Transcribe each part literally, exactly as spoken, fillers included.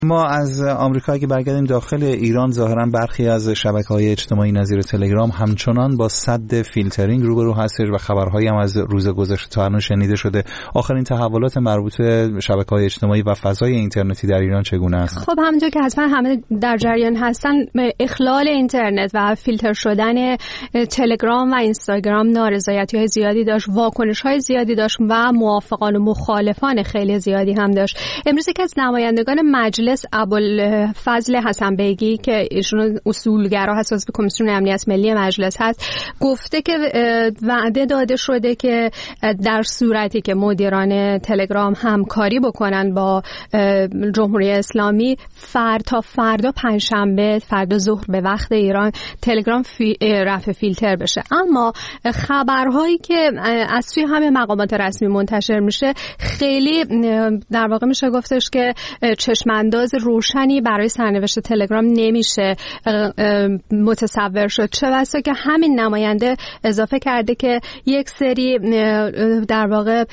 ما از آمریکا اگه برگردیم داخل ایران، ظاهرا برخی از شبکه‌های اجتماعی نظیر تلگرام همچنان با سد فیلترینگ روبرو هستش و خبرهایی هم از روز گذشته تا الان شنیده شده. آخرین تحولات مربوط به شبکه‌های اجتماعی و فضای اینترنتی در ایران چگونه است؟ خب همونطور که حتما همه در جریان هستن، اخلال اینترنت و فیلتر شدن تلگرام و اینستاگرام نارضایتی‌های زیادی داشت، واکنش‌های زیادی داشت و موافقان و مخالفان خیلی زیادی هم داشت. امروز که از نمایندگان مجلس ابوالفضل حسن بیگی که ایشون اصولگرا هست، عضو کمیسیون امنیت ملی مجلس هست، گفته که وعده داده شده که در صورتی که مدیران تلگرام همکاری بکنن با جمهوری اسلامی، فردا تا فردا پنجشنبه، فردا ظهر به وقت ایران، تلگرام فی رفع فیلتر بشه. اما خبرهایی که از سوی همه مقامات رسمی منتشر میشه خیلی در واقع میشه گفتش که چشم‌انداز روشنی برای سرنوشت تلگرام نمیشه متصور شد. چه بسا که همین نماینده اضافه کرده که یک سری در واقع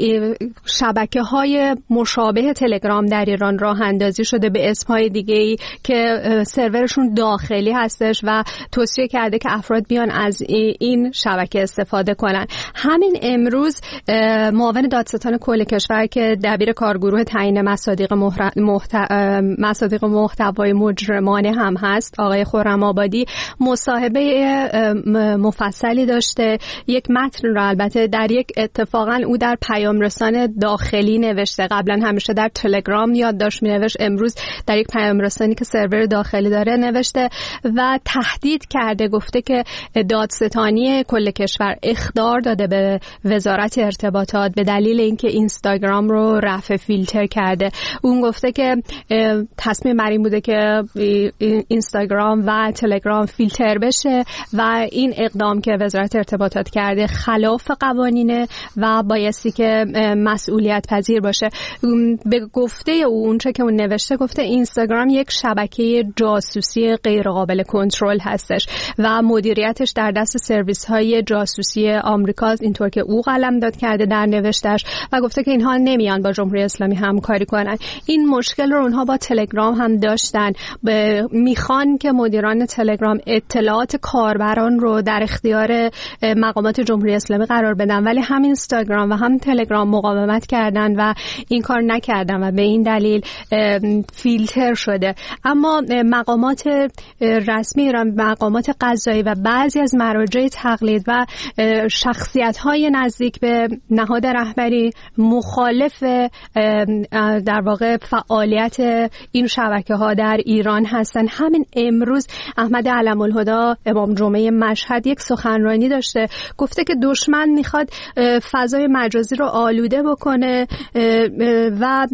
شبکه‌های مشابه تلگرام در ایران راه اندازی شده به اسم‌های دیگه‌ای که سرورشون داخلی هستش و توصیه کرده که افراد بیان از این شبکه استفاده کنن. همین امروز معاون دادستان کل کشور که دبیر کارگروه تعیین مصادیق محت... مصادیق محتوای مجرمانه هم هست، آقای خرم‌آبادی، مصاحبه مفصلی داشته. یک متن رو البته در یک اتفاقا او در پیام رسان داخلی نوشته، قبلا همیشه در تلگرام یادداشت می‌نوشت، امروز در یک پیام رسانی که سرور داخلی داره نوشته و تهدید کرده، گفته که دادستانی کل کشور اخطار داده به وزارت ارتباطات به دلیل اینکه اینستاگرام رو رفع فیلتر کرده. اون گفته که تصمیم بر این بوده که اینستاگرام و تلگرام فیلتر بشه و این اقدام که وزارت ارتباطات کرده خلاف قوانینه و بایستی که مسئولیت پذیر باشه. به گفته او، اونچه که اون نوشته، گفته اینستاگرام یک شبکه جاسوسی غیر قابل کنترل هستش و مدیریتش در دست سرویس های جاسوسی آمریکاست، اینطور که او قلمداد کرده در نوشتش، و گفته که اینها نمیان با جمهوری اسلامی همکاری کنن. این مشکل رو اونها با تلگرام هم داشتن، میخوان که مدیران تلگرام اطلاعات کاربران رو در اختیار مقامات جمهوری اسلامی قرار بدن، ولی هم اینستاگرام و هم تلگرام مقاومت کردن و این کار نکردن و به این دلیل فیلتر شده. اما مقامات رسمی ایران، مقامات قضایی و بعضی از مراجع تقلید و شخصیت‌های نزدیک به نهاد رهبری مخالف در واقع فعالیت این شبکه‌ها در ایران هستن. همین امروز احمد علم‌الهدی امام جمعه مشهد یک سخنرانی داشته، گفته که دشمن میخواد فضای مجازی رو آلوده بکنه و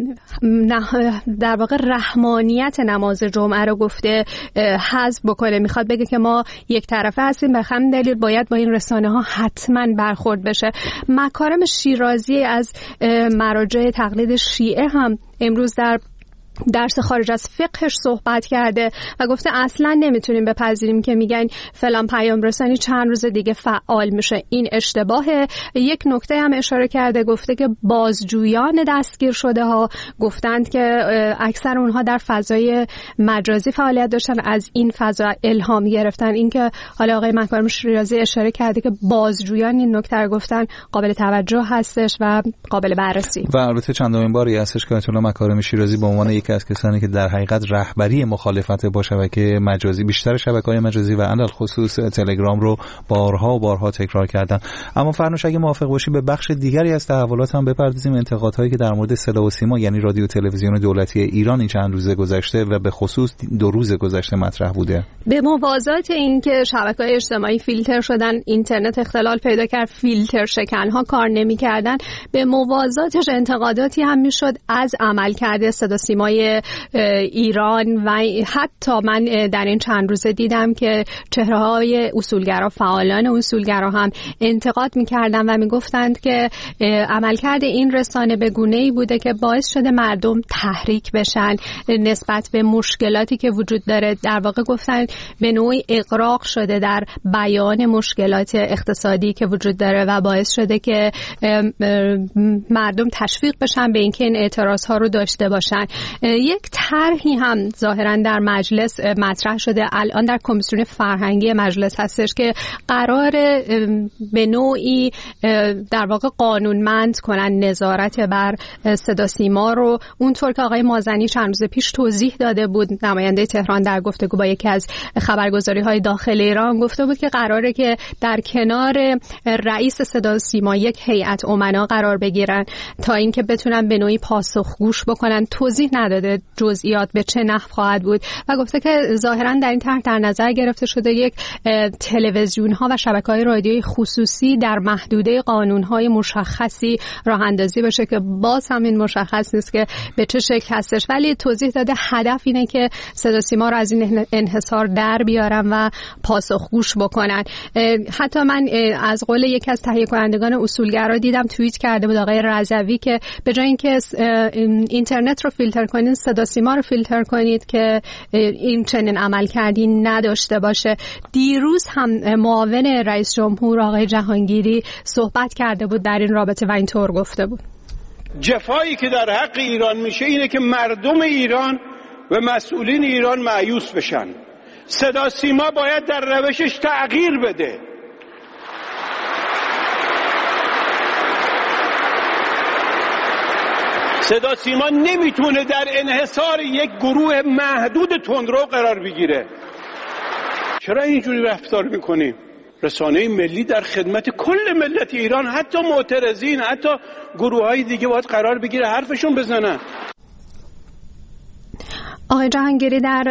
در واقع رحمانیت نماز جمعه رو گفته حذف بکنه. میخواد بگه که ما یک طرفه هستیم، به همین دلیل باید با این رسانه ها حتما برخورد بشه. مکارم شیرازی از مراجع تقلید شیعه هم امروز در درس خارج از فقهش صحبت کرده و گفته اصلا نمیتونیم بپذیریم که میگن فلان پیام رسانی چند روز دیگه فعال میشه، این اشتباهه. یک نکته هم اشاره کرده، گفته که بازجویان دستگیر شده ها گفتند که اکثر اونها در فضای مجازی فعالیت داشتن، از این فضا الهام گرفتن. اینکه حالا آقای مکارم شیرازی اشاره کرده که بازجویان این نکته رو گفتن قابل توجه هستش و قابل بررسی. و البته چندمین باری هستش که آیت الله مکارم شیرازی به عنوان یک از کسانی که در حقیقت رهبری مخالفت با شبکه مجازی، بیشتر شبکه‌های مجازی و علل خصوص تلگرام رو بارها و بارها تکرار کردن. اما فرنوش اگه موافق باشی به بخش دیگری از تحولات هم بپردازیم، انتقادهایی که در مورد صدا و سیما یعنی رادیو تلویزیون دولتی ایران این چند روز گذشته و به خصوص دو روز گذشته مطرح بوده. به موازات اینکه شبکه‌های اجتماعی فیلتر شدن، اینترنت اختلال پیدا کرد، فیلتر شکن‌ها کار نمی‌کردن، به موازاتش انتقاداتی هم میشد از عملکرد صدا سیمای ایران و حتی من در این چند روزه دیدم که چهره‌های اصولگرا، فعالان اصولگرا هم انتقاد می‌کردن و می‌گفتند که عملکرد این رسانه به گونه‌ای بوده که باعث شده مردم تحریک بشن نسبت به مشکلاتی که وجود داره. در واقع گفتن به نوعی اغراق شده در بیان مشکلات اقتصادی که وجود داره و باعث شده که مردم تشویق بشن به اینکه این اعتراض‌ها رو داشته باشن. یک طرحی هم ظاهراً در مجلس مطرح شده، الان در کمیسیون فرهنگی مجلس هستش که قرار به نوعی در واقع قانونمند کنن نظارت بر صدا سیما رو، اونطور که آقای مازنی چند روز پیش توضیح داده بود، نماینده تهران در گفتگو با یکی از خبرگزاری‌های داخل ایران گفته بود که قراره که در کنار رئیس صدا سیما یک هیئت امنا قرار بگیرن تا اینکه بتونن به نوعی پاسخگوش بکنن. توضیح نداده جزئیات به چه نحو خواهد بود و گفته که ظاهراً در این طرح در نظر گرفته شده یک تلویزیون‌ها و شبکه‌های رادیویی خصوصی در محدوده قانون‌های مشخصی راه اندازی بشه که باز هم این مشخص نیست که به چه شکل هستش، ولی توضیح داده هدف اینه که صدا سیما رو از این انحصار در بیارن و پاسخگوش بکنن. حتی من از قول یکی از تهیه کنندگان اصولگرا دیدم توییت کرده بود آقای رضوی که به جای اینکه اینترنت رو فیلتر کنید صدا سیما رو فیلتر کنید که این چنین عمل کردی نداشته باشه. دیروز هم معاون رئیس جمهور آقای جهانگیری صحبت کرده بود در این رابطه و اینطور گفته بود: جفایی که در حق ایران میشه اینه که مردم ایران و مسئولین ایران مایوس بشن. صدا سیما باید در روشش تغییر بده. صدا سیما نمیتونه در انحصار یک گروه محدود تندرو قرار بگیره. چرا اینجوری رفتار میکنیم؟ رسانه ملی در خدمت کل ملت ایران، حتی معترضین، حتی گروه های دیگه باید قرار بگیره حرفشون بزنن. آقای جهانگیری در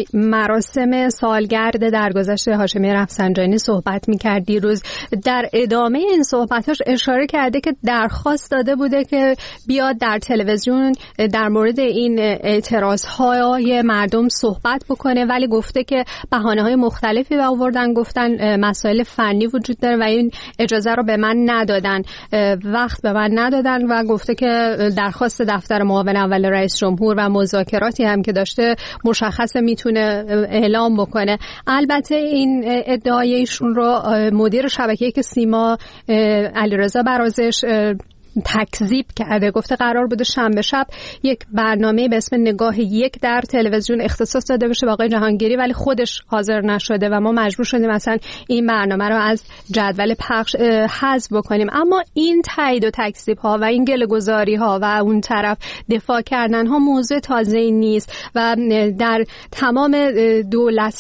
مراسم سالگرد درگذشت هاشمی رفسنجانی صحبت می‌کرد دیروز. در ادامه این صحبتاش اشاره کرده که درخواست داده بوده که بیاد در تلویزیون در مورد این اعتراض‌های مردم صحبت بکنه، ولی گفته که بهانه‌های مختلفی آوردن، گفتن مسائل فنی وجود داره و این اجازه رو به من ندادن، وقت به من ندادن و گفته که درخواست دفتر معاون اول رئیس جمهور و مذاکراتی هم که داشته مشخص میتونه اعلام بکنه. البته این ادعای ایشون رو مدیر شبکه‌ای که سیما علیرضا برازش تکذیب کرده. گفته قرار بوده شنبه شب یک برنامه به اسم نگاه یک در تلویزیون اختصاص داده بشه به آقای جهانگیری، ولی خودش حاضر نشده و ما مجبور شدیم مثلا این برنامه رو از جدول پخش حذف بکنیم. اما این تایید و تکذیب ها و این گله‌گذاری ها و اون طرف دفاع کردن ها موضوع تازه‌ای نیست و در تمام دولت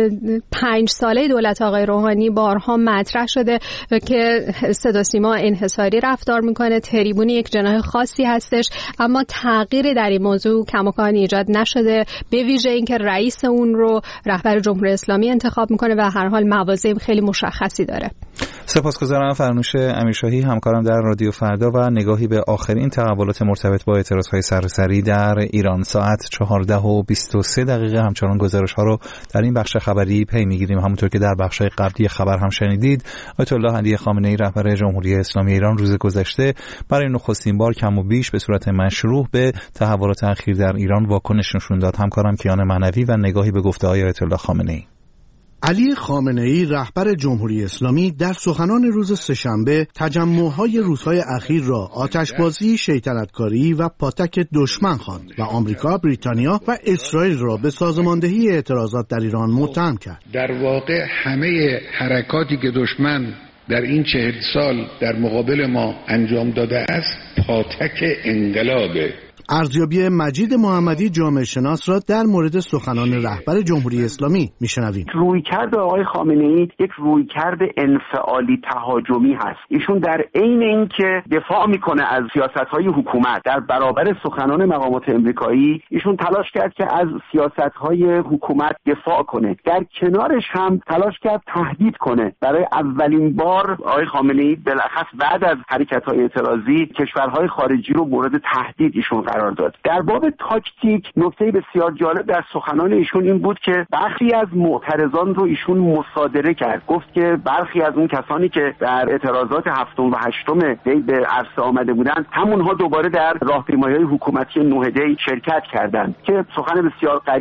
پنج ساله دولت آقای روحانی بارها مطرح شده که صدا سیما انحصاری رفتار میکنه، تریبونی یک جناح خاصی هستش، اما تغییری در این موضوع کماکان ایجاد نشده، به ویژه اینکه رئیس اون رو رهبر جمهوری اسلامی انتخاب میکنه و هر حال مواضع خیلی مشخصی داره. سپاسگزارم. فرنوش امیرشاهی، همکارم در رادیو فردا و نگاهی به آخرین تحولات مرتبط با اعتراضهای سراسری در ایران. ساعت چهارده و بیست و سه دقیقه همچنان گزارش‌ها رو در این بخش خبری پی می‌گیریم. همونطور که در بخش‌های قبلی خبر هم شنیدید، آیت الله علی خامنه‌ای رهبر جمهوری اسلامی ایران روز گذشته برای نخستین بار کم و بیش به صورت مشروع به تحولات اخیر در ایران واکنش نشون داد. همکارم کیان معنوی و نگاهی به گفته‌های آیت الله خامنه‌ای. علی خامنه‌ای رهبر جمهوری اسلامی در سخنان روز سه‌شنبه تجمع‌های روزهای اخیر را آتشبازی، شیطنتکاری و پاتک دشمن خواند و آمریکا، بریتانیا و اسرائیل را به سازماندهی اعتراضات در ایران متهم کرد. در واقع همه حرکاتی که دشمن در این چهل سال در مقابل ما انجام داده است پاتک انقلابه. ارزیابی مجید محمدی جامعه شناس را در مورد سخنان رهبر جمهوری اسلامی میشنویم. رویکرد آقای خامنه‌ای یک رویکرد انفعالی تهاجمی هست. ایشون در عین اینکه دفاع میکنه از سیاست‌های حکومت در برابر سخنان مقامات امریکایی، ایشون تلاش کرد که از سیاست‌های حکومت دفاع کنه. در کنارش هم تلاش کرد تهدید کنه. برای اولین بار آقای خامنه‌ای بالاخص بعد از حرکت‌های اعتراضی کشورهای خارجی رو مورد تهدید ایشون قرار داد. در باب تاکتیک نکته بسیار جالب در سخنان ایشون این بود که برخی از معترضان رو ایشون مصادره کرد. گفت که برخی از اون کسانی که در اعتراضات هفتم و هشتم دی به عرصه آمده بودند همونها دوباره در راهپیمایی‌های حکومتی نه دی شرکت کردند که سخن بسیار غریبی است.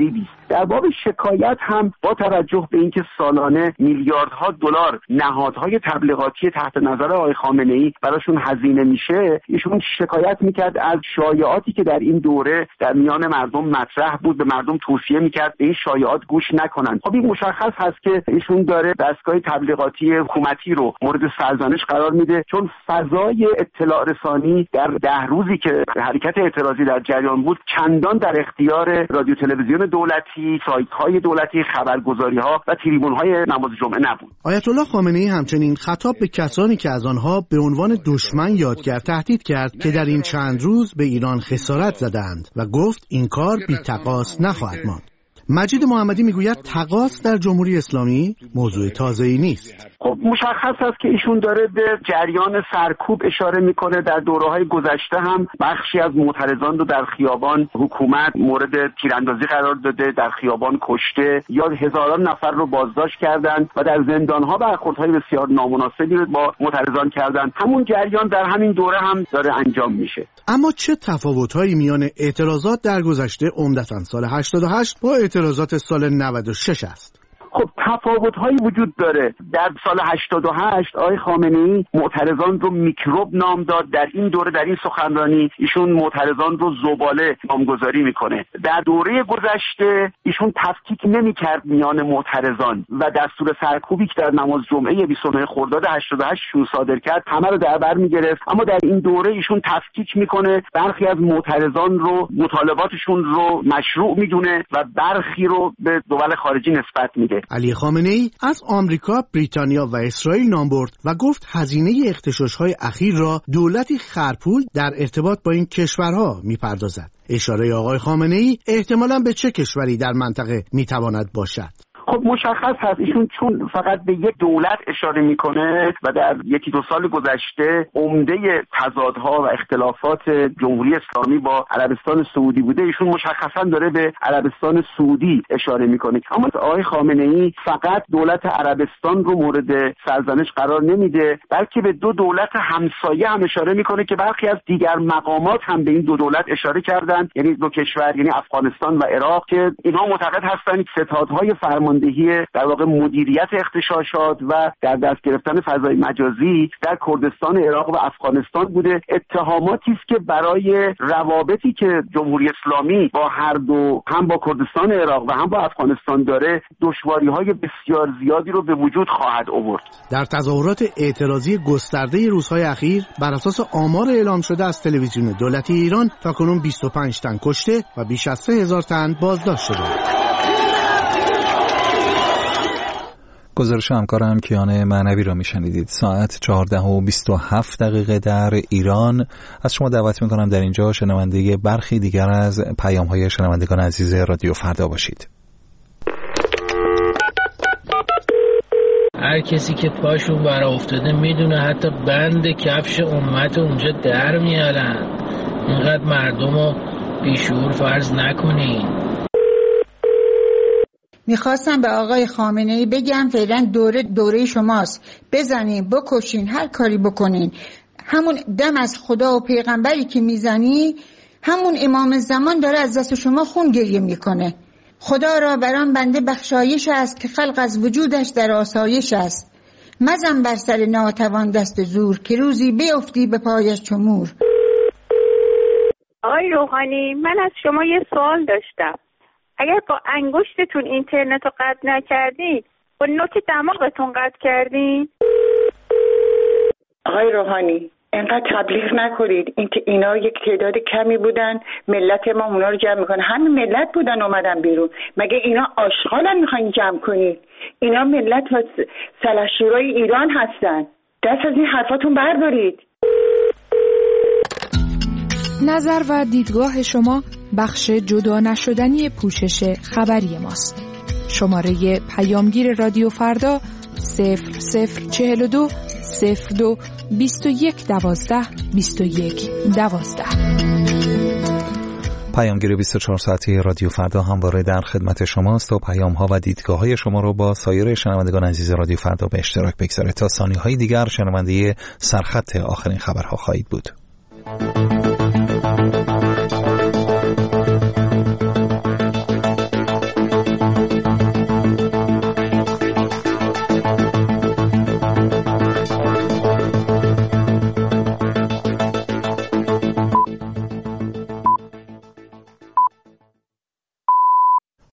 در باب شکایت هم با توجه به اینکه سالانه میلیاردها دلار نهادهای تبلیغاتی تحت نظر آقای خامنه‌ای براشون هزینه میشه، ایشون شکایت میکرد از شایعاتی که در این دوره در میان مردم مطرح بود، به مردم توصیه میکرد به این شایعات گوش نکنن. خب این مشخص هست که ایشون داره دستگاه تبلیغاتی حکومتی رو مورد سرزنش قرار میده، چون فضای اطلاع رسانی در ده روزی که حرکت اعتراضی در جریان بود چندان در اختیار رادیو تلویزیون دولتی، سایت‌های دولتی، خبرگزاری‌ها و تریبون‌های نماز جمعه نبود. آیت الله خامنه‌ای همچنین خطاب به کسانی که از آنها به عنوان دشمن یاد کرد تهدید کرد که در این چند روز به ایران خسارت زدند و گفت این کار بی تقاص نخواهد ماند. مجید محمدی میگوید تقاص در جمهوری اسلامی موضوع تازه‌ای نیست. خب مشخص است که ایشون داره به جریان سرکوب اشاره میکنه. در دوره‌های گذشته هم بخشی از معترضان رو در خیابان حکومت مورد تیراندازی قرار داده، در خیابان کشته یا هزاران نفر رو بازداشت کردند و در زندان‌ها برخوردهای بسیار نامناسبی رو با معترضان کردند. همون جریان در همین دوره هم داره انجام میشه. اما چه تفاوت‌هایی میان اعتراضات در گذشته عمدتاً سال هشتاد و هشت با اعتراضات سال نود و شش است؟ خب تفاوت‌هایی وجود داره. در سال هشتاد و هشت آقای خامنه‌ای معترضان رو میکروب نام داد. در این دوره در این سخنرانی ایشون معترضان رو زباله نامگذاری میکنه. در دوره گذشته ایشون تفکیک نمیکرد میان معترضان و دستور سرکوبی که در نماز جمعه بیست و نه خرداد هشتاد و هشت شون صادر کرد همه رو در بر میگرفت. اما در این دوره ایشون تفکیک میکنه، برخی از معترضان رو مطالباتشون رو مشروع میدونه و برخی رو به دول خارجی نسبت میده. علی خامنه‌ای از آمریکا، بریتانیا و اسرائیل نام برد و گفت هزینه اغتشاش‌های اخیر را دولتی خرپول در ارتباط با این کشورها می‌پردازد. اشاره آقای خامنه‌ای احتمالاً به چه کشوری در منطقه می‌تواند باشد؟ خب مشخص هست ایشون چون فقط به یک دولت اشاره میکنه و در یکی دو سال گذشته عمده تضادها و اختلافات جمهوری اسلامی با عربستان سعودی بوده، ایشون مشخصا داره به عربستان سعودی اشاره میکنه. اما آقای خامنه‌ای فقط دولت عربستان رو مورد سرزنش قرار نمیده، بلکه به دو دولت همسایه هم اشاره میکنه که برخی از دیگر مقامات هم به این دو دولت اشاره کردند، یعنی دو کشور، یعنی افغانستان و عراق، که اینها معتقد هستند ستادهای فرمان در واقع مدیریت اغتشاشات و در دست گرفتن فضای مجازی در کردستان عراق و افغانستان بوده. اتهاماتی است که برای روابطی که جمهوری اسلامی با هر دو، هم با کردستان عراق و هم با افغانستان داره، دشواری‌های بسیار زیادی رو به وجود خواهد آورد. در تظاهرات اعتراضی گسترده روزهای اخیر بر اساس آمار اعلام شده از تلویزیون دولتی ایران تاکنون بیست و پنج تن کشته و بیش از سه هزار تن بازداشت شده. گزارش همکارم کیان معنوی را میشنیدید. ساعت چهارده و بیست و هفت دقیقه در ایران. از شما دعوت میکنم در اینجا شنونده برخی دیگر از پیام‌های شنوندگان عزیز رادیو فردا باشید. هر کسی که پاشون برا افتاده میدونه حتی بند کفش امت اونجا در میارن. اینقدر مردم رو بیشعور فرض نکنین. میخواستم به آقای خامنه‌ای بگم فعلا دوره دوره شماست، بزنین، بکشین، هر کاری بکنین، همون دم از خدا و پیغمبری که میزنی همون امام زمان داره از دست شما خون گریه میکنه. خدا را برام بنده بخشایش است که خلق از وجودش در آسایش است. مزن بر سر ناتوان دست زور که روزی بیفتی به پایش چو مور. آقای روحانی، من از شما یه سوال داشتم. اگر با انگشتتون اینترنت رو قطع نکردین، با نوک دماغتون قطع کردین؟ آقای روحانی، اینقدر تبلیغ نکنید. این که اینا یک تعداد کمی بودن، ملت ما اونا رو جمع میکنه. همین ملت بودن اومدن بیرون. مگه اینا آشغالن میخواین جمع کنید؟ اینا ملت و سلحشورای ایران هستن. دست از این حرفاتون بردارید. نظر و دیدگاه شما بخش جدا نشدنی پوشش خبری ماست. شماره پیامگیر رادیو فردا صفر صفر چهل و دو صفر دو بیست و یک دوازده بیست و یک دوازده. پیامگیر بیست و چهار ساعته رادیو فردا همواره در خدمت شماست و پیام‌ها و دیدگاه‌های شما رو با سایر شنوندگان عزیز رادیو فردا به اشتراک بگذارید. تا ثانیه‌های دیگر شنونده سرخط آخرین خبرها خواهید بود.